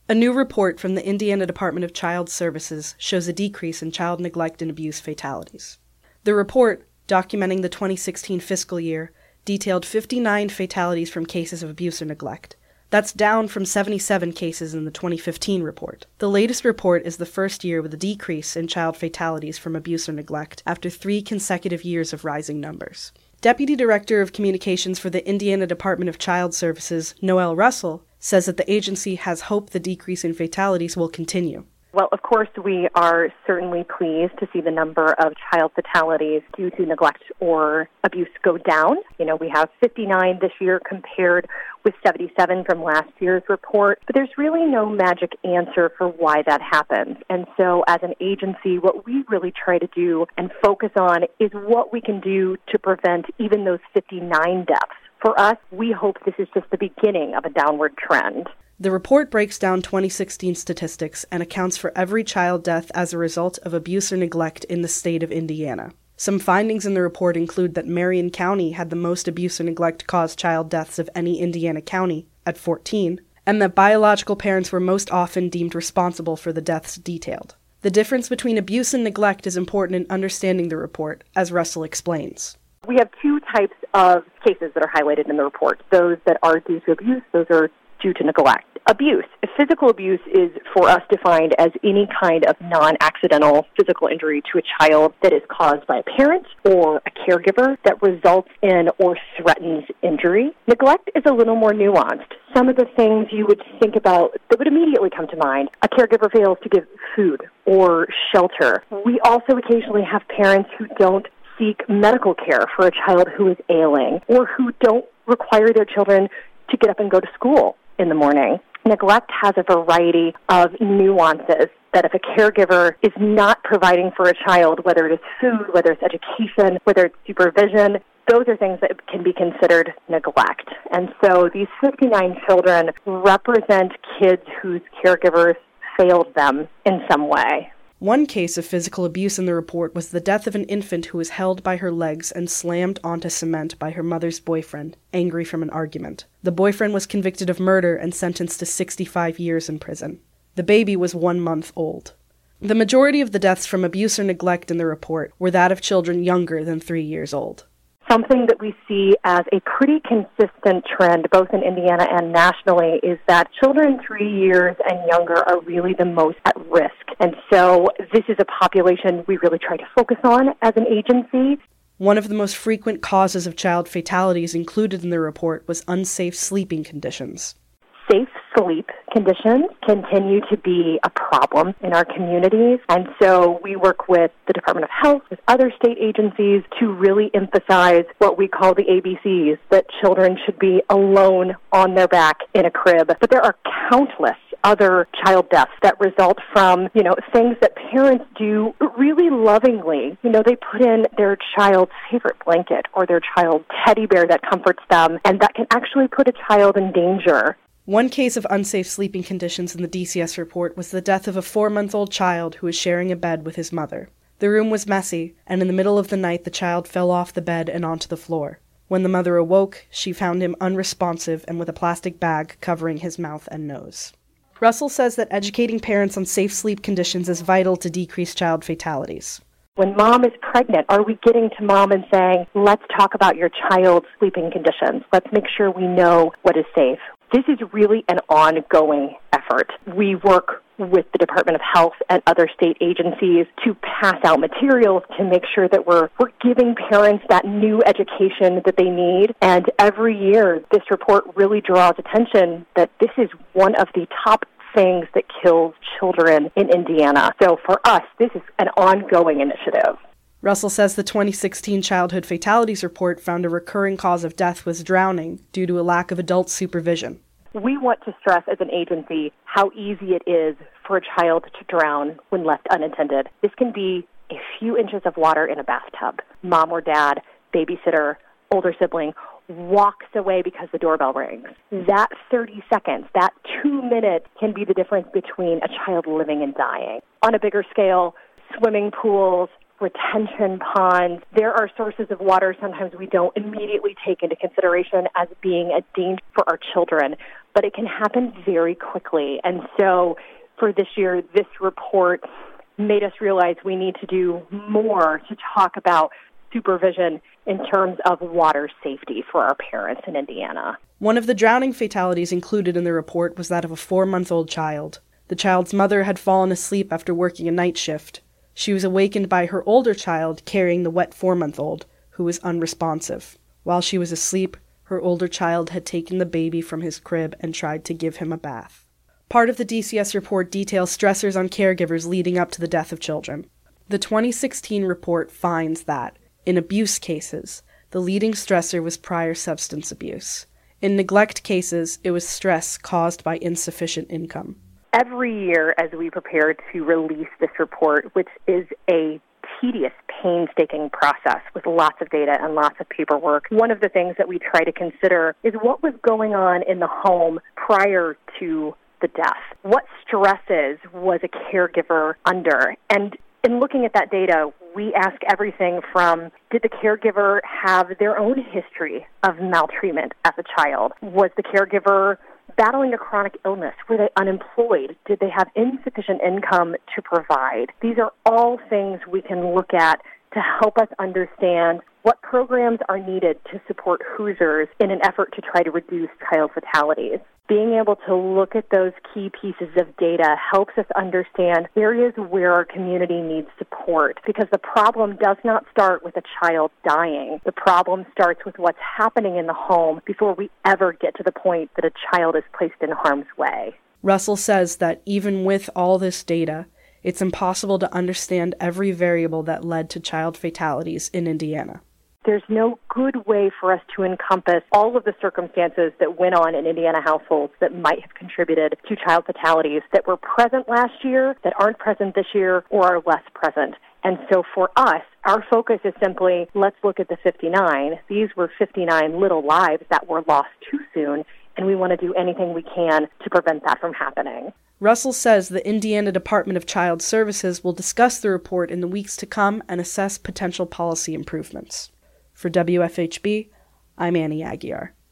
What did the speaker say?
A new report from the Indiana Department of Child Services shows a decrease in child neglect and abuse fatalities. The report, documenting the 2016 fiscal year, detailed 59 fatalities from cases of abuse or neglect. That's down from 77 cases in the 2015 report. The latest report is the first year with a decrease in child fatalities from abuse or neglect after 3 consecutive years of rising numbers. Deputy Director of Communications for the Indiana Department of Child Services, Noelle Russell, says that the agency has hope the decrease in fatalities will continue. Well, of course, we are certainly pleased to see the number of child fatalities due to neglect or abuse go down. We have 59 this year compared with 77 from last year's report. But there's really no magic answer for why that happens. And so as an agency, what we really try to do and focus on is what we can do to prevent even those 59 deaths. For us, we hope this is just the beginning of a downward trend. The report breaks down 2016 statistics and accounts for every child death as a result of abuse or neglect in the state of Indiana. Some findings in the report include that Marion County had the most abuse or neglect-caused child deaths of any Indiana county, at 14, and that biological parents were most often deemed responsible for the deaths detailed. The difference between abuse and neglect is important in understanding the report, as Russell explains. We have 2 types of cases that are highlighted in the report. Those that are due to abuse, those are due to neglect. Abuse. Physical abuse is, for us, defined as any kind of non-accidental physical injury to a child that is caused by a parent or a caregiver that results in or threatens injury. Neglect is a little more nuanced. Some of the things you would think about that would immediately come to mind: a caregiver fails to give food or shelter. We also occasionally have parents who don't seek medical care for a child who is ailing or who don't require their children to get up and go to school in the morning. Neglect has a variety of nuances that if a caregiver is not providing for a child, whether it is food, whether it's education, whether it's supervision, those are things that can be considered neglect. And so these 59 children represent kids whose caregivers failed them in some way. One case of physical abuse in the report was the death of an infant who was held by her legs and slammed onto cement by her mother's boyfriend, angry from an argument. The boyfriend was convicted of murder and sentenced to 65 years in prison. The baby was 1 month old. The majority of the deaths from abuse or neglect in the report were that of children younger than 3 years old. Something that we see as a pretty consistent trend, both in Indiana and nationally, is that children 3 years and younger are really the most at risk. And so this is a population we really try to focus on as an agency. One of the most frequent causes of child fatalities included in the report was unsafe sleeping conditions. Safe sleep conditions continue to be a problem in our communities, and so we work with the Department of Health, with other state agencies to really emphasize what we call the ABCs, that children should be alone on their back in a crib. But there are countless other child deaths that result from, things that parents do really lovingly. They put in their child's favorite blanket or their child's teddy bear that comforts them, and that can actually put a child in danger. One case of unsafe sleeping conditions in the DCS report was the death of a 4-month-old child who was sharing a bed with his mother. The room was messy, and in the middle of the night the child fell off the bed and onto the floor. When the mother awoke, she found him unresponsive and with a plastic bag covering his mouth and nose. Russell says that educating parents on safe sleep conditions is vital to decrease child fatalities. When mom is pregnant, are we getting to mom and saying, let's talk about your child's sleeping conditions. Let's make sure we know what is safe. This is really an ongoing effort. We work with the Department of Health and other state agencies to pass out materials to make sure that we're giving parents that new education that they need. And every year, this report really draws attention that this is one of the top things that kills children in Indiana. So for us, this is an ongoing initiative. Russell says the 2016 Childhood Fatalities Report found a recurring cause of death was drowning due to a lack of adult supervision. We want to stress as an agency how easy it is for a child to drown when left unattended. This can be a few inches of water in a bathtub. Mom or dad, babysitter, older sibling walks away because the doorbell rings. That 30 seconds, that 2 minutes can be the difference between a child living and dying. On a bigger scale, swimming pools, retention ponds, there are sources of water sometimes we don't immediately take into consideration as being a danger for our children. but it can happen very quickly. And so for this year, this report made us realize we need to do more to talk about supervision in terms of water safety for our parents in Indiana. One of the drowning fatalities included in the report was that of a 4-month-old child. The child's mother had fallen asleep after working a night shift. She was awakened by her older child carrying the wet 4-month-old, who was unresponsive. While she was asleep, her older child had taken the baby from his crib and tried to give him a bath. Part of the DCS report details stressors on caregivers leading up to the death of children. The 2016 report finds that, in abuse cases, the leading stressor was prior substance abuse. In neglect cases, it was stress caused by insufficient income. Every year as we prepare to release this report, which is a tedious, painstaking process with lots of data and lots of paperwork, one of the things that we try to consider is what was going on in the home prior to the death. What stresses was a caregiver under? And in looking at that data, we ask everything from, did the caregiver have their own history of maltreatment as a child? Was the caregiver battling a chronic illness? Were they unemployed? Did they have insufficient income to provide? These are all things we can look at to help us understand what programs are needed to support Hoosiers in an effort to try to reduce child fatalities. Being able to look at those key pieces of data helps us understand areas where our community needs support, because the problem does not start with a child dying. The problem starts with what's happening in the home before we ever get to the point that a child is placed in harm's way. Russell says that even with all this data, it's impossible to understand every variable that led to child fatalities in Indiana. There's no good way for us to encompass all of the circumstances that went on in Indiana households that might have contributed to child fatalities that were present last year, that aren't present this year, or are less present. And so for us, our focus is simply, let's look at the 59. These were 59 little lives that were lost too soon, and we want to do anything we can to prevent that from happening. Russell says the Indiana Department of Child Services will discuss the report in the weeks to come and assess potential policy improvements. For WFHB, I'm Annie Aguiar.